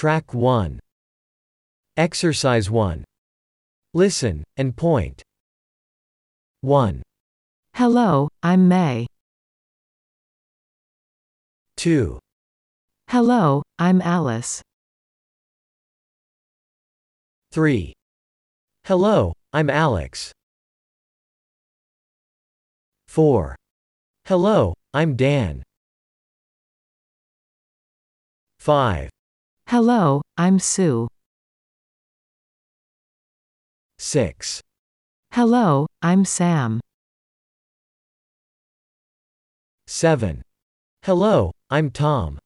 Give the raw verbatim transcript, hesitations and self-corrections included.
Track one. Exercise one. Listen, and point. one. Hello, I'm May. two. Hello, I'm Alice. three. Hello, I'm Alex. four. Hello, I'm Dan. five. Hello, I'm Sue. six. Hello, I'm Sam. seven. Hello, I'm Tom.